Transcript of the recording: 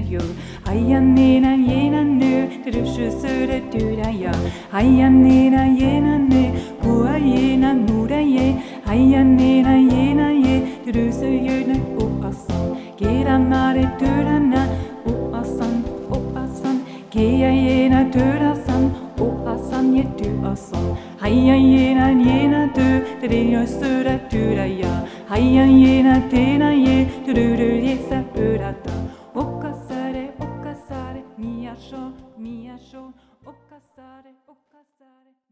yo. Hayanina yena nu, trushusuda duraya. Hayanina yena ne, kuayena mudaye. Hayanina yena ye, trusuyuna uasan. Kiramare durana, uasan, uasan. Kia yena durasan, uasan ye duasan. Hayayena yena du, trusura duraya. Hayayena tena ye, truruyesa urata. Okasare, okasare, miyasho, miyasho, okasare, okasare.